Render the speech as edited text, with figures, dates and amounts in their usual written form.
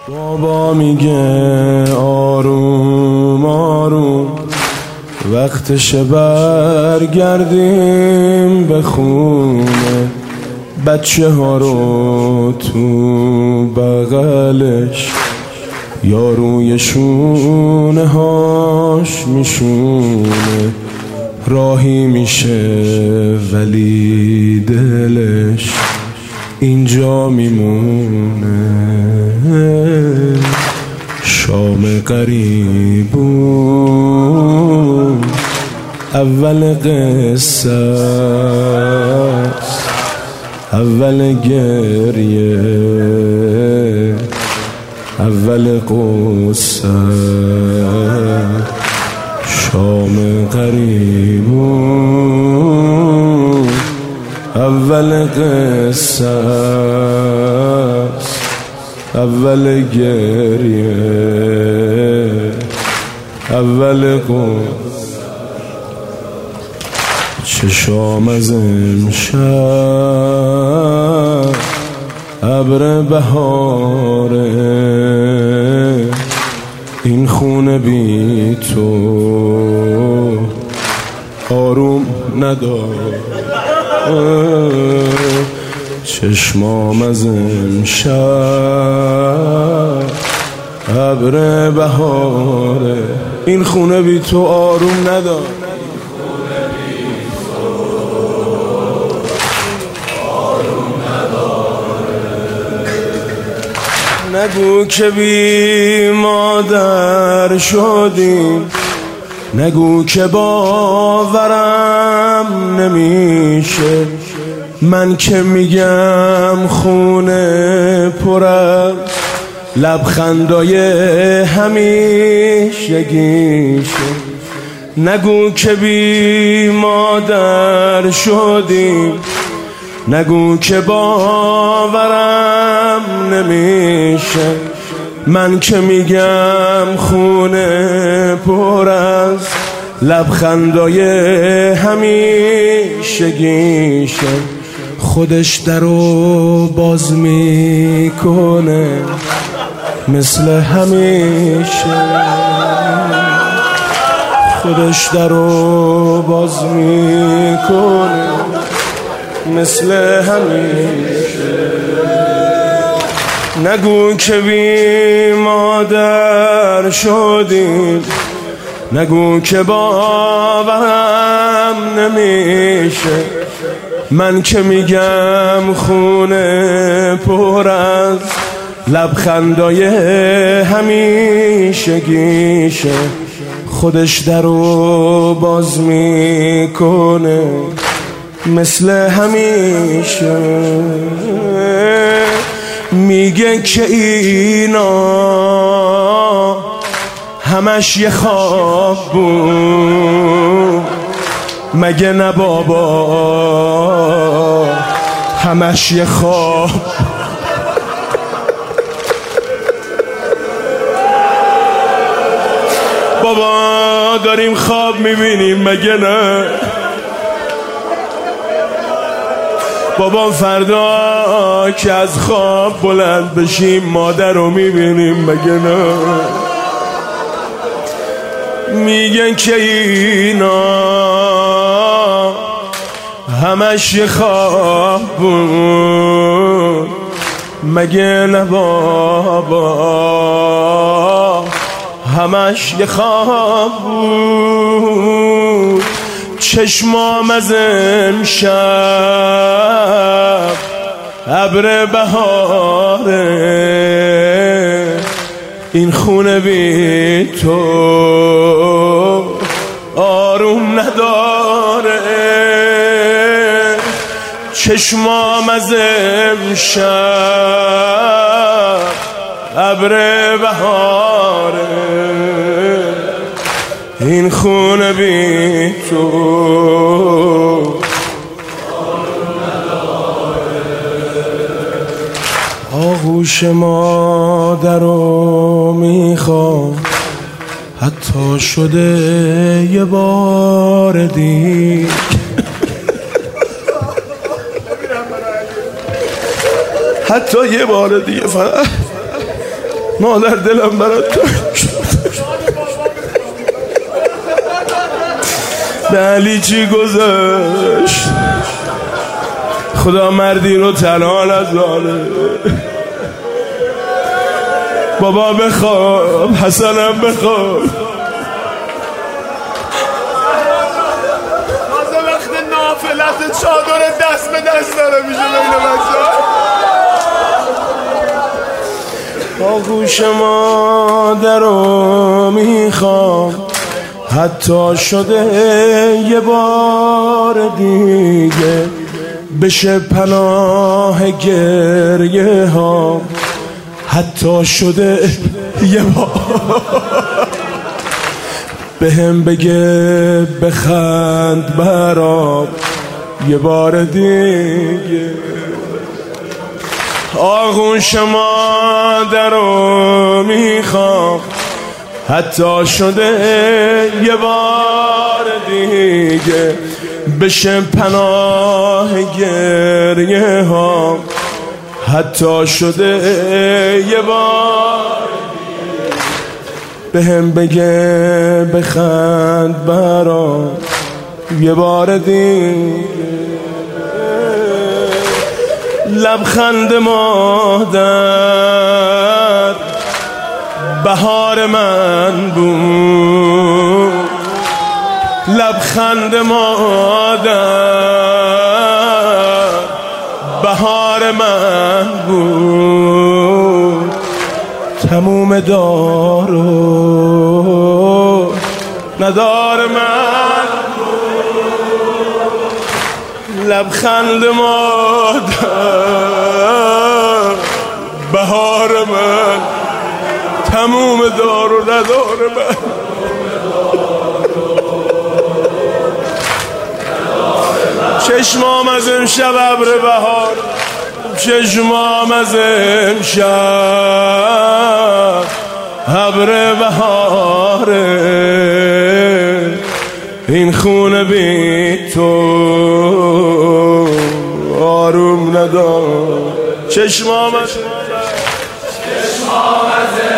بابا میگه آروم آروم وقتشه برگردیم به خونه، بچه ها رو تو بغلش یا روی شونه هاش میشونه، راهی میشه ولی دلش اینجا میمونه. شام قریبون اول قصه است، اول گریه، اول قصه. شام قریبون اول قصه است، اول گریه، اول قصه. چشام از امشب ابر بهاره، این خونه بی تو آروم نداره. چشمام از امشب ابر بهاره، این خونه بی تو آروم نداره. نگو که بی مادر شدیم، نگو که باورم نمیشه، من که میگم خونه پر از لبخندای همیشگیشه. نگو که بی مادر شدیم، نگو که باورم نمیشه، من که میگم خونه پر از لبخندای همیشگیشه. خودش درو باز میکنه مثل همیشه، خودش درو باز میکنه مثل همیشه. نگو که بی مادر شدیم، نگو که باورم نمیشه، من که میگم خونه پر از لبخندای همیشگیشه. خودش درو باز میکنه مثل همیشه. میگه که اینا همش یه خواب بود، مگه نه بابا همش یه خواب. بابا داریم خواب میبینیم مگه نه؟ بابا فردا که از خواب بلند بشیم مادر رو میبینیم مگه نه؟ میگن که اینا همش یه خواب بود، مگه نه بابا همش یه خواب بود. چشمام از امشب ابر بهاره، این خونه بی تو آروم نداره. چشمام از امشب ابر بهاره، این خونه بی تو آغوش مادر رو میخوام، حتی شده یه بار دیگه حتی یه بار دیگه فقط مادر دلم برات تنگ شد. به علی چی گذشت؟ خدا مردی رو تنها نذاره. بابا بخواب، حسنم بخواب. تازه وقت نافلت چادر دست به دست داره میشه بین بچه ها. آغوش مادر رو میخوام، حتی شده یه بار دیگه بشه پناه گریه ها. حتی شده یه بار بهم بگه بخند برام یه بار دیگه. آغوش مادر رو میخوام، حتی شده یه بار دیگه بشه پناه گریه ها. حتی شده یه بار بهم بگه بخند برام یه بار دیگه. لبخند مادر بهار من بود. لبخند مادر بهار من بود. تموم دارو ندار من بود. لبخند مادر بهار من، تموم دارو ندار من. چشمام از امشب ابر بهار، چشمام از امشب ابر بهاره. این خونه بی تو آروم ندار. چشمام از